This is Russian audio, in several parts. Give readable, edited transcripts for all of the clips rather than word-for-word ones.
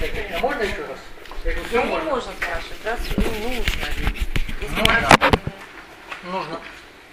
А можно еще раз? Я говорю, все Ну, не можно. можно спрашивать, да? Ну, нужно. Если Нужно. Нужно.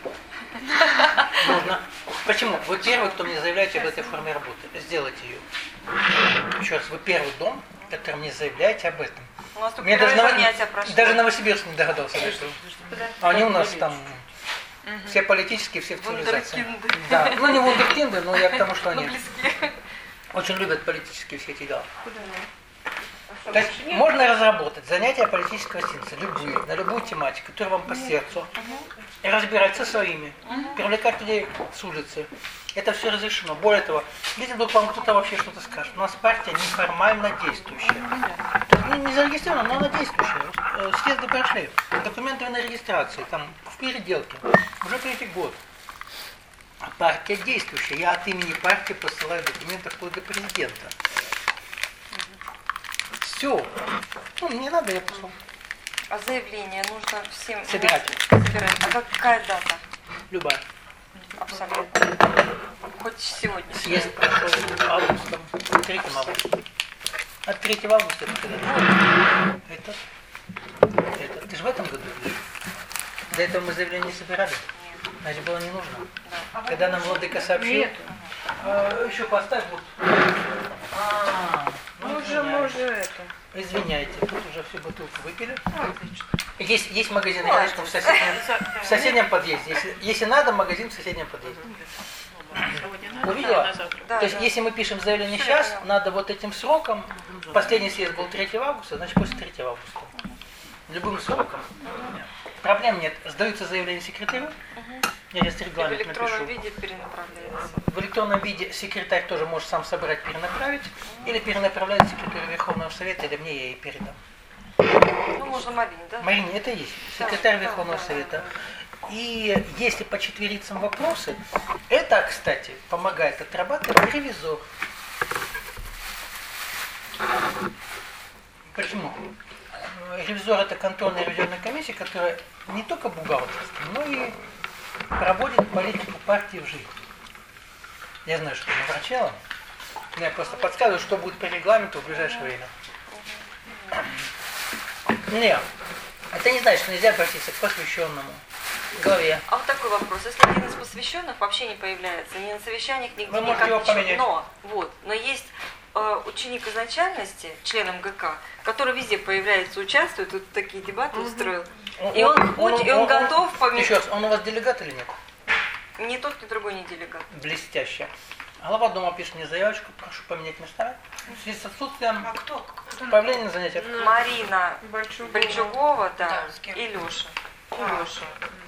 Нужно. Почему? Вы первый, кто мне заявляете об этой форме работы. Сделайте ее. Еще раз, вы первый дом, который мне заявляете об этом. У нас только Мне первое занятие прошло. даже Новосибирск не догадался до этого. А они у нас там все политические, все в цивилизации. Вундеркинды. Да. Ну не вундеркинды, но я к тому, что Ну, они близки. очень любят политические все эти дела. Куда? То есть можно разработать занятия политического синтеза, любые, на любую тематику, которая вам по сердцу, и разбирать со своими, привлекать людей с улицы. Это все разрешено. Более того, если вдруг вам кто-то вообще что-то скажет, у нас партия неформально действующая. То есть, не зарегистрирована, но она действующая. Съезды прошли, документы на регистрации, там в переделке. Уже 3-й год. Партия действующая. Я от имени партии посылаю документы вплоть до президента. Все. Ну, не надо, я послал. А заявление нужно всем Собирать. собирать. А какая дата? Любая. Абсолютно. Хоть сегодня. Съезд прошел августом, 3 августа. От 3 августа это когда? Это. Ты же в этом году будешь? До этого мы заявление не собирали? Значит, было не нужно. Да. Когда нам владыка сообщил, еще поставь вот. Мы уже это. Извиняйте, тут уже всю бутылку выпили. Отлично. Есть магазин рядышком в соседнем подъезде. Если надо, магазин в соседнем подъезде. Сегодня надо, Увидела? на завтра. Да, То есть, да. если мы пишем заявление Я сейчас, поняла. надо вот этим сроком, последний съезд был 3 августа, значит после 3 августа. Любым сроком. Проблем нет. Сдаются заявления секретарю, я сейчас И в регламент электронном напишу. виде перенаправляется. В электронном виде секретарь тоже может сам собрать, перенаправить, или перенаправляет секретарю Верховного Совета, или мне я ей передам. Ну, можно Марине, да? Марине, это есть. Секретарь Да, Верховного да, Совета. И если по четверицам вопросы, это, кстати, помогает отрабатывать ревизор. Почему? Ревизор — это контрольная ревизионная комиссия, которая не только бухгалтерская, но и проводит политику партии в жизнь. Я знаю, что ты наворчала. Я просто подсказываю, что будет по регламенту в ближайшее время. Нет, это не значит, что нельзя обратиться к посвященному главе. А вот такой вопрос. Если один из посвященных вообще не появляется, ни на совещаниях, нигде, Вы можете никак, его ничего. поменять. Но есть ученик изначальности, член МГК, который везде появляется, участвует, тут такие дебаты устроил. И он готов поменять. Еще раз, он у вас делегат или нет? Ни тот, ни другой не делегат. Блестяще. Глава дома пишет мне заявочку, прошу поменять местами. В связи с отсутствием А кто? появления на занятиях. Марина Бальчугова, да, Да, с кем? и Леша. Леша.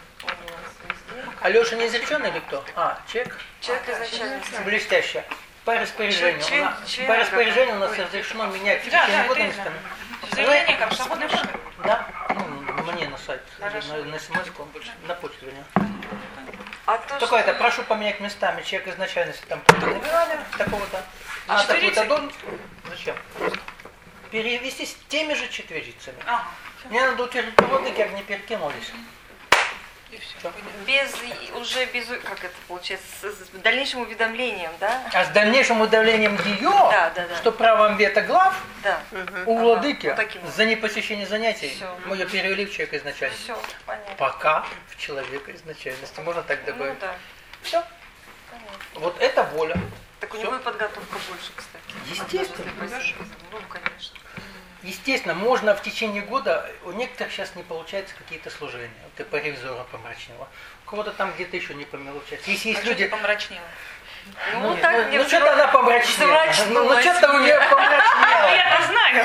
Алеша не изреченный или кто? Человек? Человек изначальности. Блестяще. По распоряжению. Член По распоряжению у нас разрешено менять в Да, течение да, года это местами. Заявление как свободный выбор. Да? Ну, мне на сайт. Хорошо. На смс-ку, на почту вернее. А то, Только это, прошу поменять местами. Человек изначальности там набирали такого-то. А четверицы? такой-то должен. Зачем? Перевести с теми же четверицами. Ага. Мне надо утвердить проводы, как не перекинулись. И все. Всё. без, как это получается, с дальнейшим уведомлением, да? А с дальнейшим удавлением ее, Да. что правом вето глав Да. у владыки вот таким за непосещение занятий, Всё. мы ее перевели в человека изначально. Все, понятно. Пока в человека изначальности. Можно так Ну добавить. да, Все. понятно. Вот это воля. Так у Всё. него и подготовка больше, кстати. Естественно. Ну, конечно. Естественно, можно в течение года, у некоторых сейчас не получается какие-то служения. Вот ты по ревизору помрачнела. У кого-то там где-то еще не получается. Если есть А что ты люди... помрачнела? Ну, нет, так не что-то она помрачнела. взрачнулась. Что-то у нее помрачнело. Я-то знаю.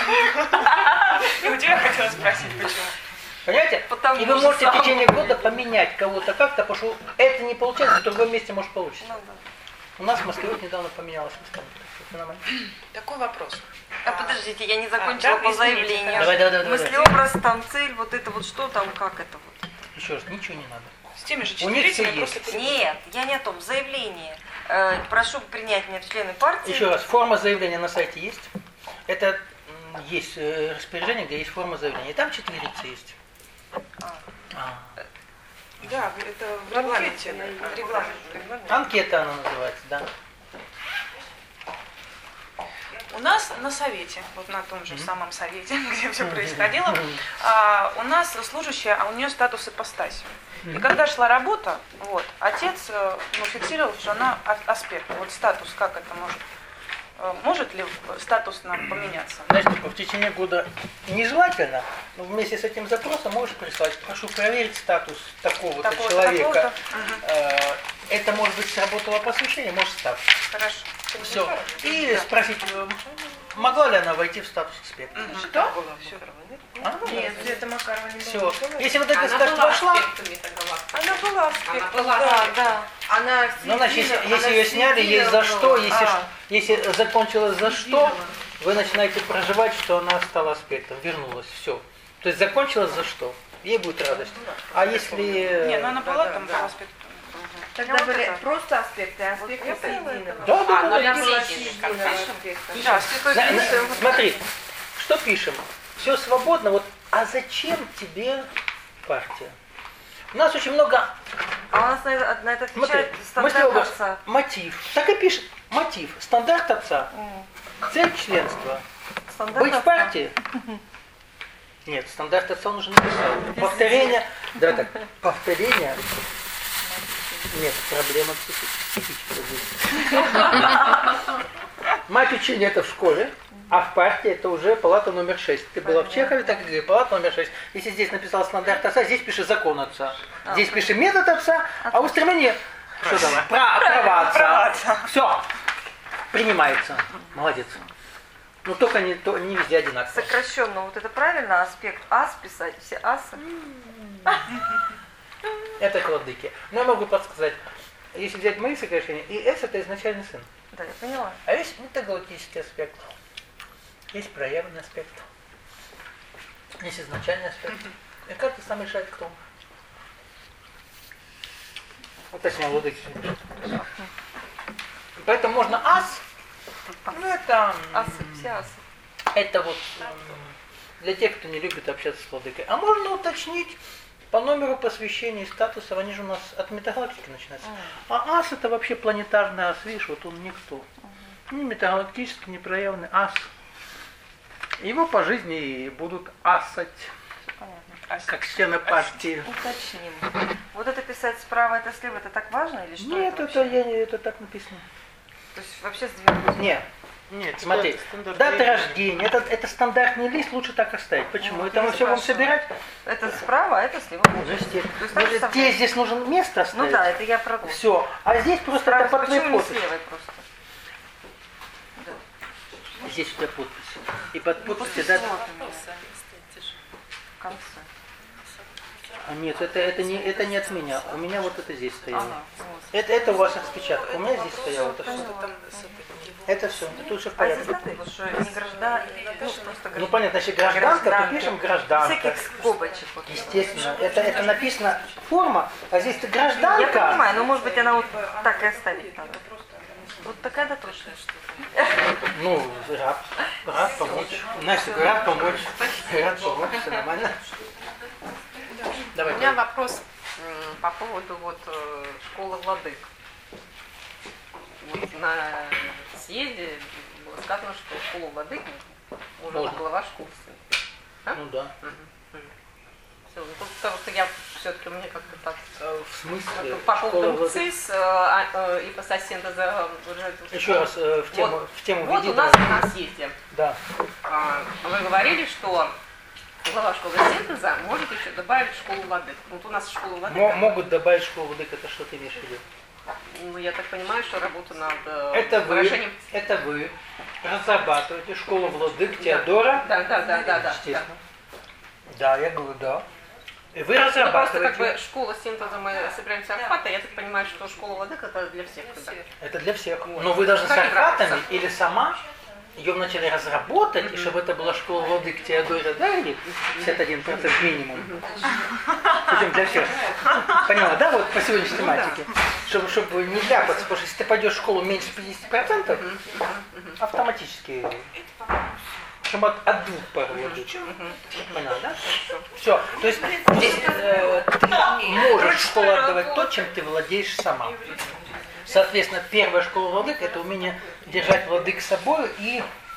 И у тебя хотела спросить, почему. Понимаете? Потому И вы что можете в сам- течение года поменять кого-то как-то, потому что это не получается, в другом месте может получиться. Ну, да. У нас в Москве вот недавно поменялось местами. Феномен. Такой вопрос. А подождите, я не закончила да, по извините, заявлению. Давай. Мыслеобраз, там цель, вот это вот что там, как это вот? Еще раз, ничего не надо. С теми же У них всё четверицами есть. просто... Нет, я не о том. Заявление. Прошу принять меня в члены партии. Еще раз, форма заявления на сайте есть. Это есть распоряжение, где есть форма заявления. И там четверицы есть. Да, это в регламенте. Регламент. Анкета она называется, да. У нас на совете, вот на том же самом совете, где все происходило, у нас служащая, а у нее статус ипостаси. И когда шла работа, вот, отец фиксировал, что она аспект. Вот статус, как это может? Может ли статус нам поменяться? Значит, в течение года нежелательно, но вместе с этим запросом можешь прислать, прошу проверить статус такого-то человека. Это, может быть, сработало посвящение, может, статус. Хорошо. Все. И спросить, могла ли она войти в статус аспекта. Что? Нет, это Макарова не Все. была. Если вот эта статус вошла, Она была аспектом. Да. Она ну, значит, если ее сняли, есть за что, если закончилось за что, вы начинаете проживать, что она стала аспектом, вернулась, все. То есть закончилось за что, ей будет радость. А если... Не, ну она была там была аспектом. Тогда были просто аспекты, а аспекты соединены. Да, да, Она да. была соединена аспектом. Да, Смотри, что пишем? Все свободно, вот, а зачем тебе партия? У нас очень много... А у нас на это Смотри, отвечает стандарт отца. мотив. Так и пишет. Мотив. Стандарт отца. Цель членства. Стандарт Быть в отца. партии. Нет, стандарт отца он уже написал. Повторение. Давай так. Повторение. Нет, проблема психическая здесь. Мать учения это в школе, а в партии это уже палата номер 6. Ты была в Чехове, так и говорит, палата номер 6. Если здесь написал стандарт отца, здесь пиши закон отца. Здесь пиши метод отца, а в устремлении что там? Права отца. Все. Принимается. Молодец. Но только не везде одинаково. Сокращенно, вот это правильно, аспект ас писать, все асы. Это кладыки. Но я могу подсказать, если взять мои сокращения, и S это изначальный сын. Да, я поняла. А есть метагалактический аспект, есть проявленный аспект, есть изначальный аспект. И каждый сам решает, кто он. Вот точнее, владыки. Поэтому можно ас, ну это... Асы, все асы. Это вот для тех, кто не любит общаться с владыкой. А можно уточнить по номеру посвящения статусов, они же у нас от метагалактики начинаются. А ас это вообще планетарный ас, видишь, вот он никто. Не метагалактический, не проявленный ас. Его по жизни и будут асать, как члены партии. Уточним. Вот это писать справа, это слева, это так важно или что? Нет, это так написано. То есть вообще сдвинуть? Нет, смотри, дата рождения, это стандартный лист, лучше так оставить. Почему? Это мы все будем собирать. Это справа, а это слева. Тебе здесь нужно место оставить. Ну да, это я про. Все. А здесь просто это по твоей Почему не подписи. слева просто? Здесь у тебя подпись. И под подписью дата. В конце. А нет, это не от меня. У меня вот это здесь стояло. Ага, вот. Это у вас распечатка. У меня здесь стояло это все. Это все. Это уже в А здесь порядке. надо, вот что не граждан, ну просто Ну понятно, если гражданка, то пишем гражданка. Всяких скобочек. Вот. Естественно. Это написано форма, а здесь ты Я гражданка. понимаю, но может быть она вот так и оставить надо. Вот такая дотошная штука. Ну, рад помочь. Настя, рад помочь. Рад помочь, все нормально. Давай. У меня вопрос по поводу школы владык. Вот на съезде было сказано, что школу владык может глава школы. Ну да. Все, ну, потому что я все-таки, мне как-то так... В смысле? По Школа поводу владык? МЦИС и по синтеза... Еще раз в тему Вот введи, у нас да. на съезде Да. вы говорили, что глава школы синтеза может еще добавить школу владык. Вот у нас школа владык. Могут добавить школу владык, это что ты имеешь в виду? Ну, я так понимаю, что работа над Это выражением... вы разрабатываете школу владык Теодора. Да. Естественно. Да, я говорю, да. И вы Ну, просто разрабатываете. как бы школа синтеза мы собираемся архата, я так понимаю, что школа владык это для всех. Да? Это для всех. Но вы должны с Как архатами нравится. или сама ее вначале разработать, и чтобы это была школа владык Теодора Дарьи, 51% минимум. Причем для всех. Поняла, да, вот по сегодняшней тематике? Чтобы не ляпаться, потому что если ты пойдешь в школу меньше 50%, автоматически. Причем от двух пар владык. Поняла, да? Все. То есть здесь ты можешь в школу отдавать то, чем ты владеешь сама. Соответственно, первая школа владык – это умение держать владык с собой и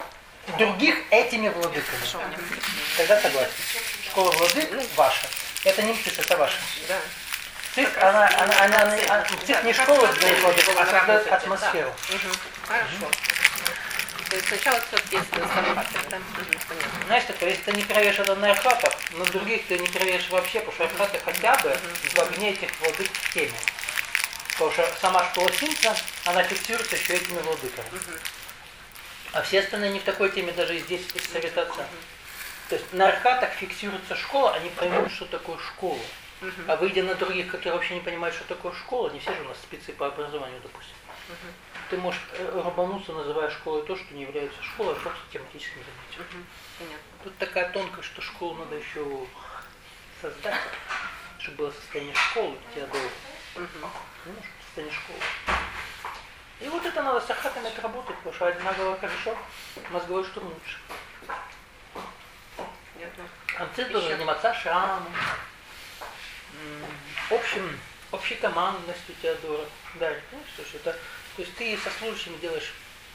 других этими владыками. Тогда согласен. Школа владык ваша. Это не МЦИС, это ваша. Да. МЦИС, МЦИС не школа для владык, а создает атмосферу. Хорошо. То есть сначала все-таки есть Сархаты, да? Понятно. Знаешь, такое, если ты не проверишь это на архатах, на других ты не проверишь вообще, потому что архаты хотя бы в огне этих владык в теме. Потому что сама школа Синца, она фиксируется еще этими владыками. А все остальные не в такой теме, даже и здесь из Совета Отца. То есть на архатах фиксируется школа, они поймут, что такое школа. А выйдя на других, которые вообще не понимают, что такое школа, не все же у нас спецы по образованию, допустим. Ты можешь рубануться, называя школой то, что не является школой, а просто тематическим занятием. Тут такая тонкость, что школу надо еще создать, чтобы было состояние школы, Теодора. Состояние школы. И вот это надо с архатами отработать, потому что одна голова хорошо, мозговой штурм лучше. Амцит должен заниматься шрамом, общей командностью Теодора. Да, понимаешь, что это... То есть ты со служащими делаешь,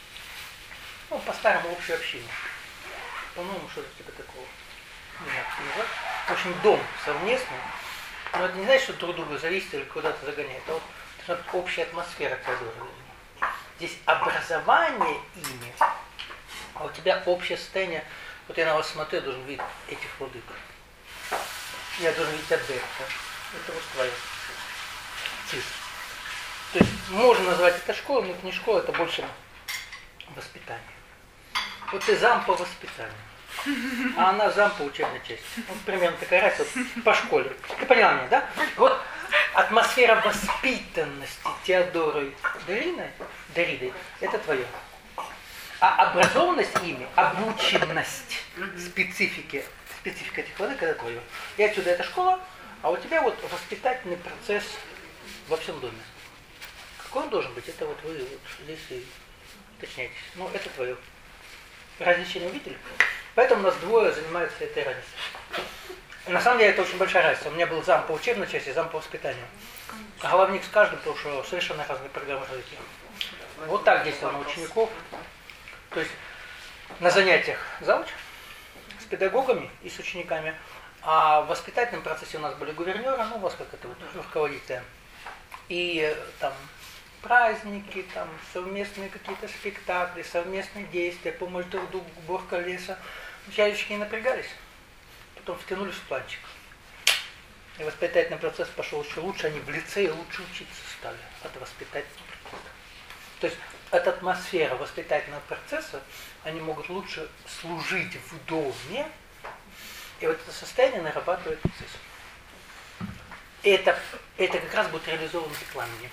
ну, по-старому общую общину. По-новому что-то типа такого. Не знаю, как называть. В общем, дом совместный. Но это не значит, что друг друга зависит или куда-то загоняет. Это вот общая атмосфера Теодора. Здесь образование ими, а у тебя общее состояние. Вот я на вас смотрю, я должен видеть этих владык. Я должен видеть адепта. Это вот твое. Цис. То есть можно назвать это школой, но это не школа, это больше воспитание. Вот ты зам по воспитанию, а она зам по учебной части. Вот примерно такая разница вот, по школе. Ты поняла меня, да? Вот атмосфера воспитанности Теодорой Даридой, это твое. А образованность ими, обученность специфика этих владык, это твое. И отсюда это школа, а у тебя вот воспитательный процесс во всем доме. Какой он должен быть, это вот вы вот здесь и уточняйтесь. Ну, это твое. Различия не увидели? Поэтому у нас двое занимаются этой разницей. На самом деле это очень большая разница. У меня был зам по учебной части, зам по воспитанию. А головник с каждым, потому что совершенно разные программы развития. Вот так действовал на учеников. То есть на занятиях завуч с педагогами и с учениками, а в воспитательном процессе у нас были гувернеры, ну у вас как это вот руководитель. И там праздники, там совместные какие-то спектакли, совместные действия, помощь друг другу, уборка леса. Учащики не напрягались, потом втянулись в планчик. И воспитательный процесс пошел еще лучше, они в лицее лучше учиться стали от воспитательного процесса. То есть от атмосферы воспитательного процесса они могут лучше служить в доме, и вот это состояние нарабатывает процесс. И это как раз будет реализовано в пламени.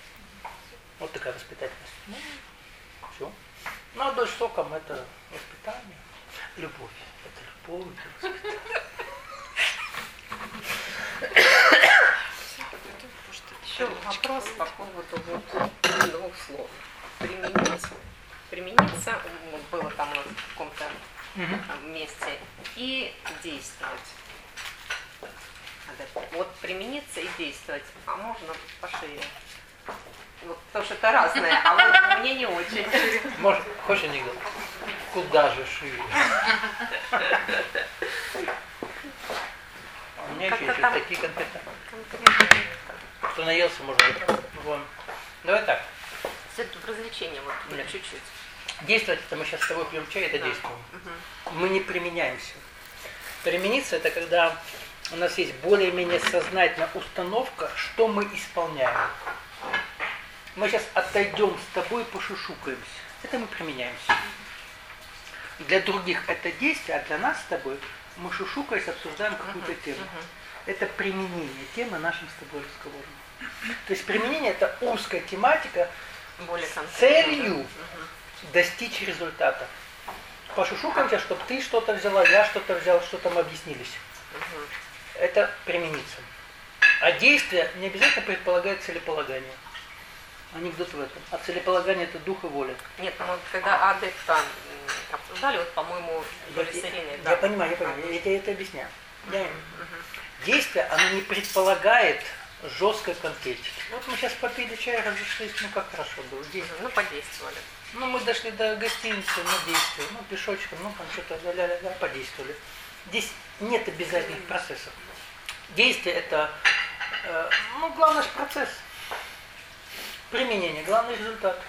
Вот такая воспитательность. Ну, все. Ну, а дочь соком это воспитание. Любовь. Это любовь, это воспитание. Еще вопрос по поводу вот двух слов. Примениться, было там у нас в каком-то месте, и действовать. Вот примениться и действовать, а можно пошире. Вот, потому что это разное, а вот мне не очень. Может, хочешь анекдот? Куда же шире? У меня еще есть такие конкретные. Кто наелся, можно. Вон. Давай так. Это развлечение, вот чуть-чуть. Действовать, это мы сейчас с тобой пьем чай, это действуем. Мы не применяемся. Примениться это когда у нас есть более-менее сознательная установка, что мы исполняем. Мы сейчас отойдем с тобой и пошушукаемся. Это мы применяемся. Для других это действие, а для нас с тобой мы шушукаясь обсуждаем какую-то тему. Это применение темы нашим с тобой разговором. То есть применение это узкая тематика с целью достичь результата. Пошушукаемся, чтобы ты что-то взяла, я что-то взял, что-то мы объяснились. Это примениться. А действие не обязательно предполагает целеполагание. Анекдот в этом. А целеполагание это дух и воля. Нет, мы когда адепта обсуждали, вот, по-моему, я понимаю, я тебе это объясняю. Действие, оно не предполагает жесткой конкретики. Вот мы сейчас попили чай, разошлись, ну как хорошо было. Ну, подействовали. Ну, мы дошли до гостиницы, ну, действуем, ну, пешочком, ну, там что-то ля-ля-ля, подействовали. Здесь нет обязательных процессов. Действие это, ну, главный же процесс. Применение, главный результат.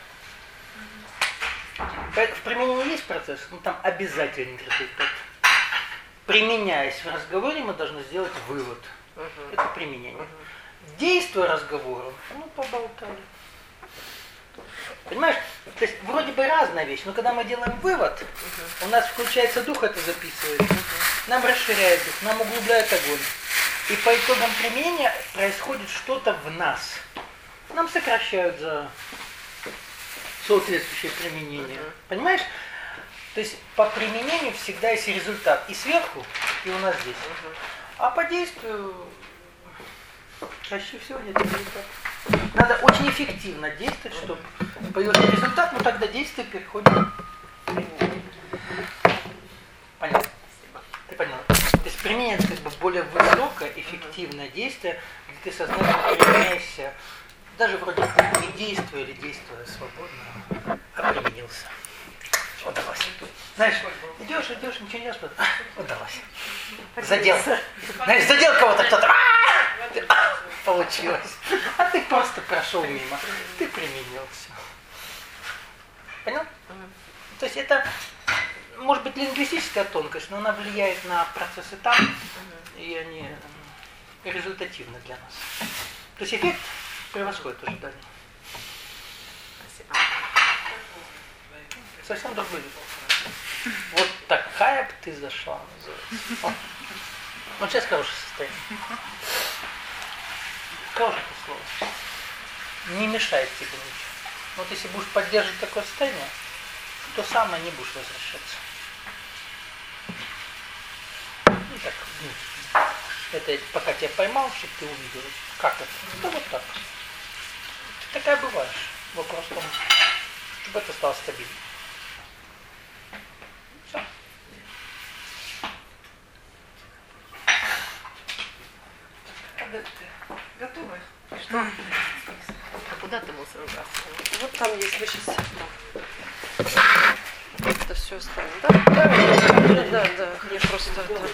В применении есть процесс, но там обязательный результат. Применяясь в разговоре, мы должны сделать вывод. Это применение. Действуя разговором, ну, поболтали. Понимаешь? То есть вроде бы разная вещь, но когда мы делаем вывод, у нас включается дух, это записывает. Нам расширяет дух, нам углубляет огонь. И по итогам применения происходит что-то в нас. Нам сокращают за соответствующее применение. Понимаешь? То есть по применению всегда есть результат и сверху, и у нас здесь. А по действию чаще всего нет результата. Надо очень эффективно действовать, чтобы появился результат, но тогда действие переходит в применение. Понятно? Ты поняла? То есть применение это как бы более высокое, эффективное действие, где ты сознательно применяешься, даже вроде бы не действуя или действуя свободно, а применился. Удалось. Знаешь, идешь, ничего не делаешь, удалось. Задел. Знаешь, задел кого-то кто-то. Получилось. А ты просто прошел мимо. Ты применился. Понял? То есть это, может быть, лингвистическая тонкость, но она влияет на процессы там, и они результативны для нас. То есть эффект превосходит ожидания. Совсем другой вид. Вот такая бы ты зашла, называется. Вот сейчас хорошее состояние. Хорошее слово. Не мешает тебе ничего. Вот если будешь поддерживать такое состояние, то самое не будешь возвращаться. И так, это пока тебя поймал, чтобы ты увидел, как это. Да вот так. Ты такая бываешь. Вопрос в том, чтобы это стало стабильным. Все. Готовы? Что? А куда ты мусор выбрасывал? Вот там есть, вы сейчас это все оставим, да? Да, я просто это...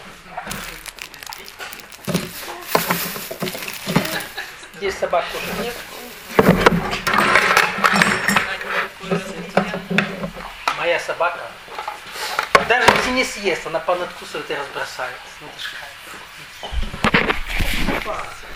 Здесь собак кушать. Нет. Моя собака, даже если не съест, она понадкусывает и разбросает. Ну, это ж кайф.